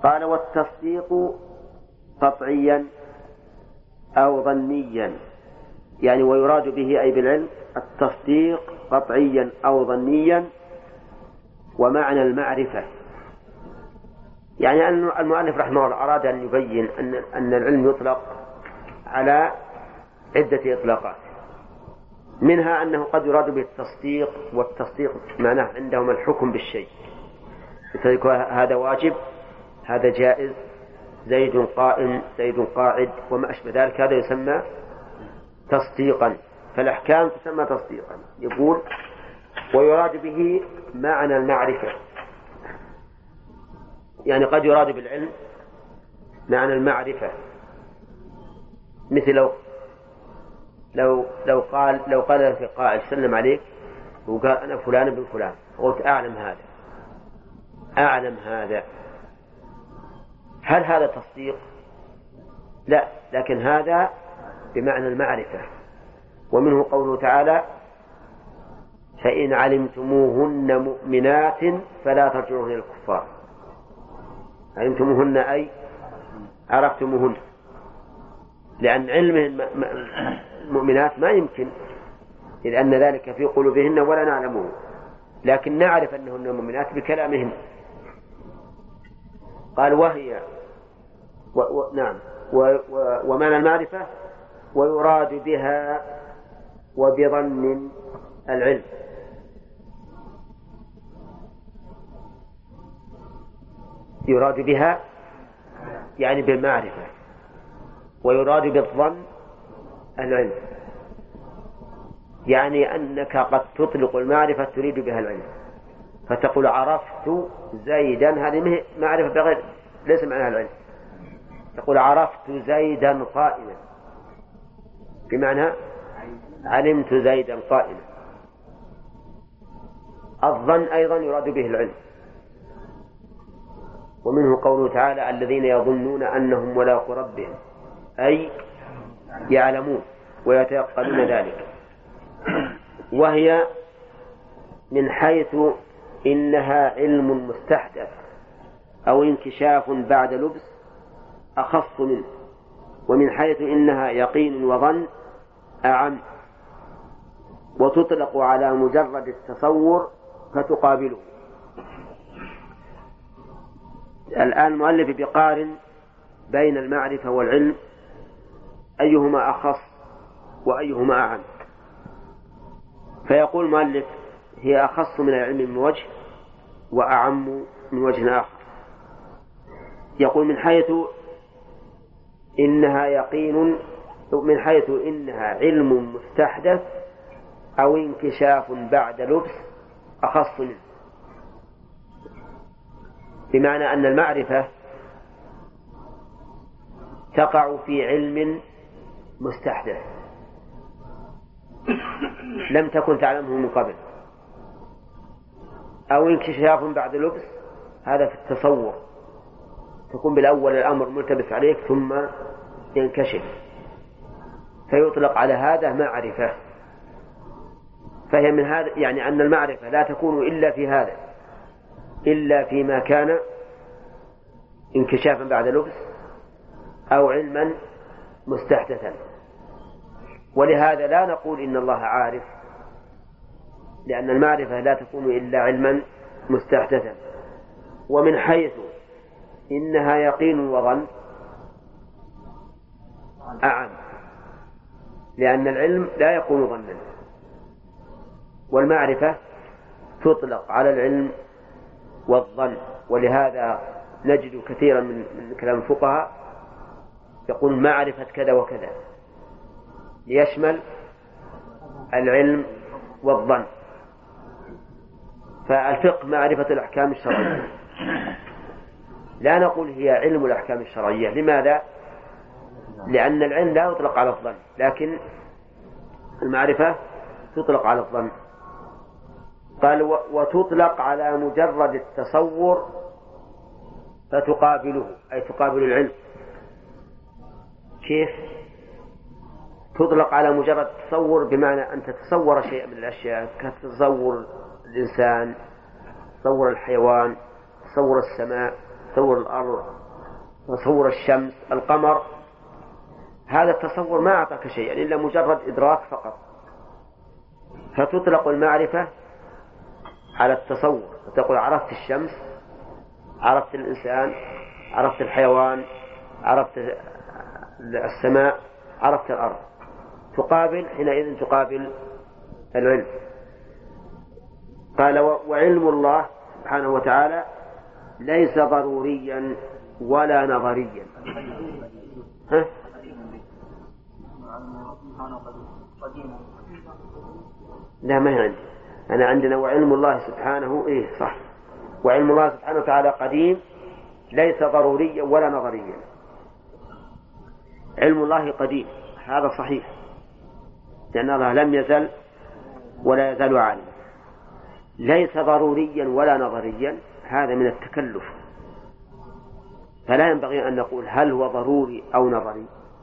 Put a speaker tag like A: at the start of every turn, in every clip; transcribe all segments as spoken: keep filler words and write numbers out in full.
A: قال والتصديق قطعيا أو ظنيا، يعني ويراد به أي بالعلم التصديق قطعيا أو ظنيا ومعنى المعرفة. يعني أن المؤلف رحمه الله أراد أن يبين أن أن العلم يطلق على عدة إطلاقات، منها أنه قد يراد به التصديق، والتصديق معناه عندهم الحكم بالشيء، هذا واجب، هذا جائز، زيد قائم، زيد قاعد، وما أشبه ذلك، هذا يسمى تصديقا، فالأحكام تسمى تصديقا. يقول ويراد به معنى المعرفة، يعني قد يراد بالعلم معنى المعرفة، مثل لو لو لو قال لو قال في قائل سلم عليك وقال أنا فلان بن فلان، قلت أعلم هذا أعلم هذا، هل هذا تصديق؟ لا، لكن هذا بمعنى المعرفة. ومنه قوله تعالى فإن علمتموهن مؤمنات فلا ترجعوهن إلى الكفار. علمتموهن أي عرفتموهن، لأن علم المؤمنات ما يمكن، إذ أن ذلك في قلوبهن ولا نعلمه، لكن نعرف أنهن مؤمنات بكلامهن. قال وهي و و نعم و و ومعنى المعرفة ويراد بها وبظن العلم. يراد بها يعني بالمعرفة، ويراد بالظن العلم، يعني أنك قد تطلق المعرفة تريد بها العلم، فتقول عرفت زيدا، هذه معرفة بغير ليس معناها العلم. تقول عرفت زيدا قائما بمعنى علمت زيدا قائما. الظن أيضا يراد به العلم، ومنه قوله تعالى الذين يظنون أنهم ملاقو ربهم، أي يعلمون ويتيقنون ذلك. وهي من حيث إنها علم مستحدث أو انكشاف بعد لبس أخص منه، ومن حيث إنها يقين وظن أعم، وتطلق على مجرد التصور فتقابله. الآن المؤلف بيقارن بين المعرفة والعلم أيهما أخص وأيهما أعم، فيقول المؤلف هي أخص من العلم من وجه وأعم من وجه آخر. يقول من حيث إنها يقين، من حيث إنها علم مستحدث أو انكشاف بعد لبس أخص منه، بمعنى أن المعرفة تقع في علم مستحدث لم تكن تعلمه من قبل، أو انكشاف بعد لبس، هذا في التصور، تكون بالأول الأمر ملتبس عليك ثم ينكشف، فيطلق على هذا معرفة. فهي من هذا، يعني أن المعرفة لا تكون إلا في هذا، إلا فيما كان انكشافا بعد لبس أو علما مستحدثا. ولهذا لا نقول إن الله عارف، لأن المعرفة لا تكون إلا علما مستحدثا. ومن حيث إنها يقين وظن أعم، لأن العلم لا يكون ظنا، والمعرفة تطلق على العلم والظن. ولهذا نجد كثيرا من كلام الفقهاء يقول معرفة كذا وكذا ليشمل العلم والظن. فالفقه معرفة الأحكام الشرعية، لا نقول هي علم الأحكام الشرعية. لماذا؟ لأن العلم لا يطلق على الظن، لكن المعرفة تطلق على الظن. قال وتطلق على مجرد التصور فتقابله، أي تقابل العلم. كيف؟ تطلق على مجرد التصور بمعنى أن تتصور شيئا من الأشياء، كتصور الإنسان، تصور الحيوان، تصور السماء، تصور الأرض، تصور الشمس، القمر، هذا التصور ما أعطاك شيئا إلا مجرد إدراك فقط. فتطلق المعرفة على التصور، فتقول عرفت الشمس، عرفت الإنسان، عرفت الحيوان، عرفت السماء، عرفت الأرض، تقابل حينئذ تقابل العلم. قال وعلم الله سبحانه وتعالى ليس ضروريا ولا نظريا. ها؟ لا ما هي عندي، أنا عندنا وعلم الله سبحانه إيه صح، وعلم الله سبحانه وتعالى قديم ليس ضروريا ولا نظريا. علم الله قديم هذا صحيح، لأن الله لم يزل ولا يزال عالما. ليس ضروريا ولا نظريا هذا من التكلف، فلا ينبغي أن نقول هل هو ضروري أو نظري،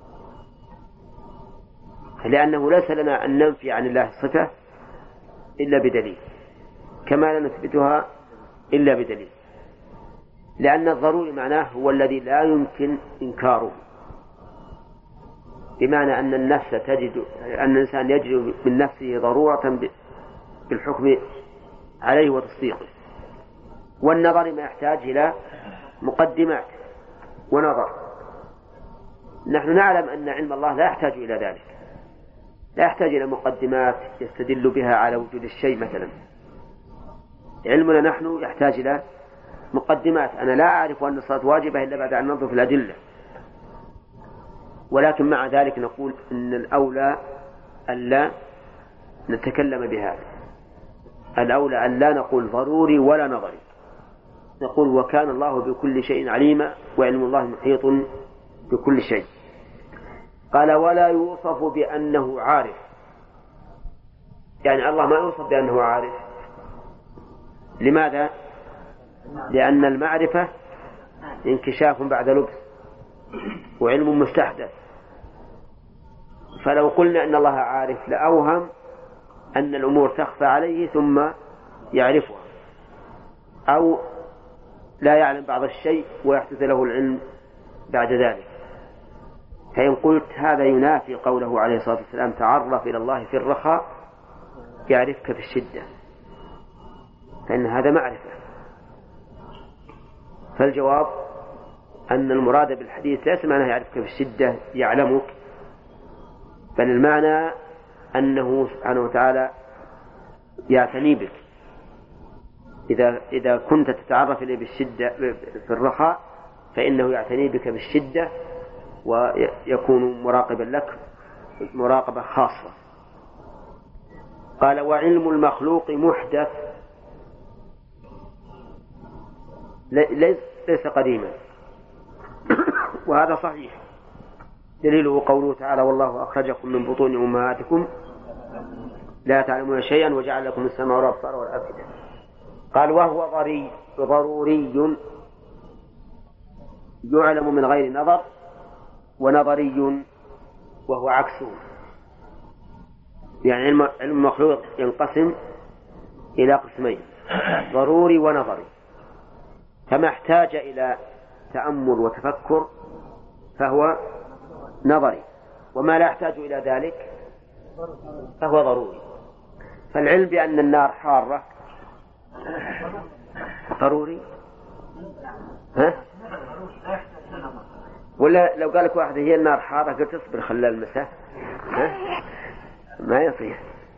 A: لأنه ليس لنا أن ننفي عن الله صفة إلا بدليل، كما لا نثبتها إلا بدليل، لأن الضروري معناه هو الذي لا يمكن إنكاره، بمعنى أن النفس تجد أن الإنسان يجد من نفسه ضرورة بالحكم عليه وتصديقه. والنظر ما يحتاج إلى مقدمات ونظر. نحن نعلم أن علم الله لا يحتاج إلى ذلك، لا يحتاج إلى مقدمات يستدل بها على وجود الشيء مثلا. علمنا نحن يحتاج إلى مقدمات. أنا لا أعرف أن الصلاة واجبة إلا بعد أن ننظر في الأدلة، ولكن مع ذلك نقول إن الأولى ألا نتكلم بهذا، الأولى أن لا نقول ضروري ولا نظري، نقول وكان الله بكل شيء عليما وعلم الله محيط بكل شيء. قال ولا يوصف بأنه عارف، يعني الله ما يوصف بأنه عارف. لماذا؟ لأن المعرفة انكشاف بعد لبس وعلم مستحدث، فلو قلنا أن الله عارف لأوهم أن الأمور تخفى عليه ثم يعرفها، أو لا يعلم بعض الشيء ويحدث له العلم بعد ذلك. فإن قلت هذا ينافي قوله عليه الصلاة والسلام تعرف إلى الله في الرخاء يعرفك في الشدة، فإن هذا معرفة. فالجواب أن المراد بالحديث ليس معناه يعرفك في الشدة يعلمك، بل المعنى أنه سبحانه وتعالى يعتني بك. إذا إذا كنت تتعرف إليه بالشدة في الرخاء فإنه يعتني بك بالشدة ويكون مراقبا لك مراقبة خاصة. قال وعلم المخلوق محدث ليس قديما، وهذا صحيح، دليله قوله تعالى والله أخرجكم من بطون أمهاتكم لا تعلمون شيئا وجعل لكم السمع والأبصار والأفئدة. قال وهو ضري ضروري يعلم من غير نظر، ونظري وهو عكسه، يعني علم المخلوق ينقسم إلى قسمين ضروري ونظري، فما احتاج إلى تأمل وتفكر فهو نظري، وما لا يحتاج إلى ذلك فهو ضروري. فالعلم بأن النار حارة ضروري، ها؟ ولا لو قال لك واحد هي النار حارة قلت تصبر خلال المساء، ها؟ ما يصير.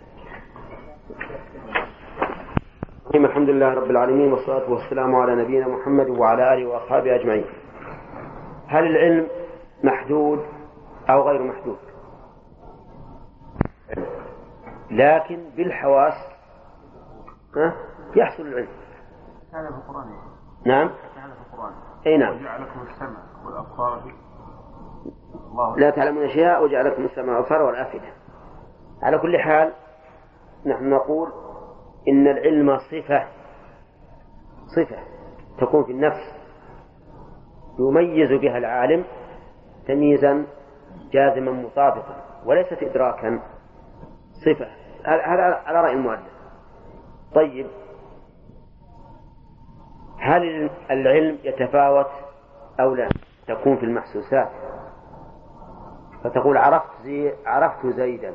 A: الحمد لله رب العالمين والصلاة والسلام على نبينا محمد وعلى آله وأصحابه أجمعين. هل العلم محدود أو غير محدود؟ لكن بالحواس يحصل العلم.
B: هذا في القرآن.
A: نعم.
B: هذا في القرآن.
A: أي نعم.
B: وجعلكم السمع والأبصار.
A: لا تعلمون أشياء وجعلكم السمع والأبصار والأفئدة. على كل حال نحن نقول إن العلم صفة صفة تكون في النفس يميز بها العالم تمييزا جازما مطابقا، وليست إدراكا، صفة. هذا على رأي المؤلف. طيب هل العلم يتفاوت أو لا؟ تكون في المحسوسات، فتقول عرفت زي عرفت زيدا،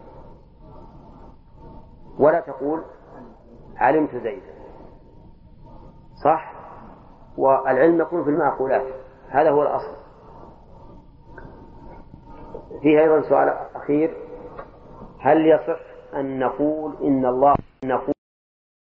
A: ولا تقول علمت زيدا، صح؟ والعلم يكون في المعقولات، هذا هو الأصل. فيه أيضا سؤال أخير: هل يصح أن نقول إن الله نقول